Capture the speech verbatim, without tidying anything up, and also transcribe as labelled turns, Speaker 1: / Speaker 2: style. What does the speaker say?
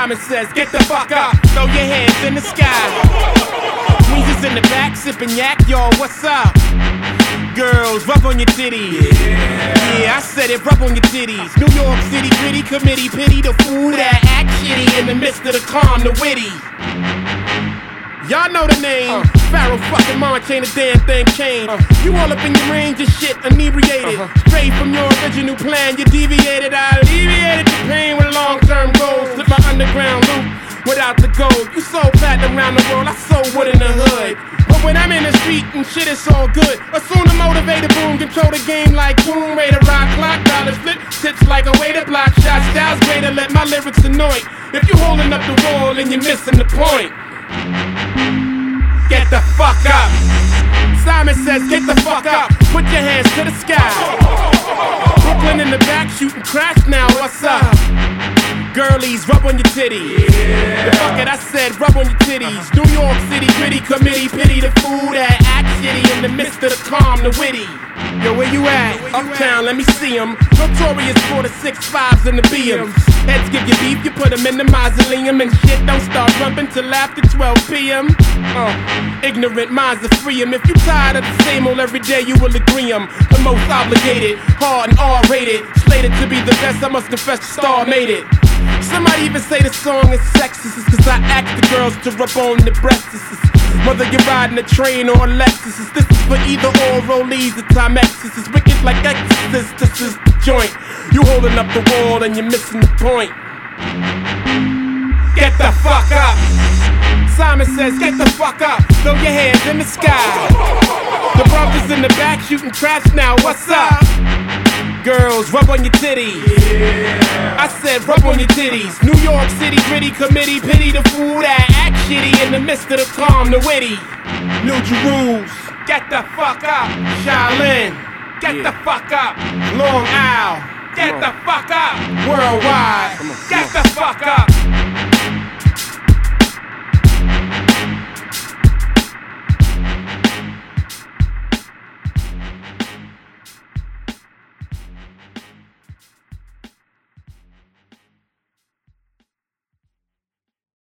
Speaker 1: Simon says, get the fuck up, throw your hands in the sky. Weezer's in the back, sipping yak, y'all, what's up? Girls, rub on your titties. Yeah. yeah, I said it, rub on your titties. New York City gritty committee, pity the fool that act shitty in the midst of the calm, the witty. Y'all know the name, uh. Pharaoh fucking March, ain't a damn thing changed. Uh. You all up in your range and shit, inebriated. Uh-huh. Straight from your original plan, you deviated. I alleviated the pain with long-term goals. Slip my underground loop without the gold. You sold platinum around the world, I sold wood in the hood. But when I'm in the street and shit, it's all good. Assume the motivated boom, control the game like boom. Raider rock, clock, dollars flip, tips like a way to block shots. Styles way to let my lyrics annoy. If you holding up the wall and you're missing the point, get the fuck up. Simon says, get the fuck up. Put your hands to the sky. Brooklyn in the back shooting crash now, what's up? Girlies, rub on your titties. Yeah. The fuck it, I said, rub on your titties. New York City gritty committee, pity the fool that act shitty in the midst of the calm, the witty. Yo, where you at? Yo, where you Uptown, at? Let me see em. Notorious for the six fives and the B Ms. Heads give you beef, you put them in the mausoleum. And shit don't start rumping till after twelve p m Uh, ignorant minds are free em. If you tired of the same old every day, you will agree em. The most obligated, hard and R-rated. Slated to be the best, I must confess the star made it. Somebody even say the song is sexist, it's cause I ask the girls to rub on the breasts. Whether you're riding a train or a Lexus, this is for either or rollies or Timexes. It's wicked like Exorcist, this is the joint. You holding up the wall and you're missing the point. Get the fuck up. Simon says, get the fuck up, throw your hands in the sky. The brothers in the back shooting traps now, what's up? Girls, rub on your titties. Yeah. I said, rub on your titties. New York City gritty committee, pity the fool that act shitty in the midst of the calm, the witty. New Jerusalem, get the fuck up. Shaolin, get yeah. the fuck up. Long Isle, get the fuck up. Worldwide, come on, come get on. the fuck up.